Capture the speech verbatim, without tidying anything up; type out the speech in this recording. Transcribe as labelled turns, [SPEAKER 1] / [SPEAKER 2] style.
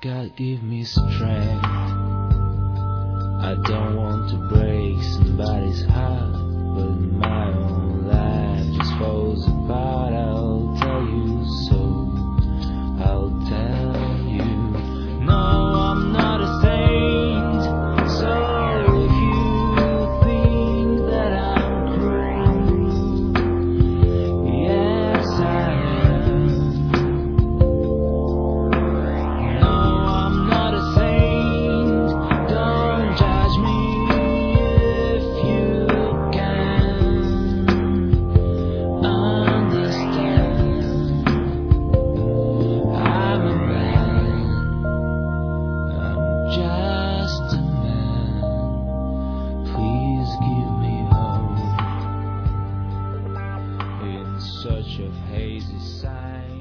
[SPEAKER 1] God give me strength. I don't want to break somebody's heart, but my own life just falls apart. I'll tell you so. I'll tell you. No, I'm not a saint. So if you think that I'm cruel, yes I am. No, I'm not a saint. Don't judge me if you can understand. I'm a man. I'm just a man. Please give me hope in such a hazy sight.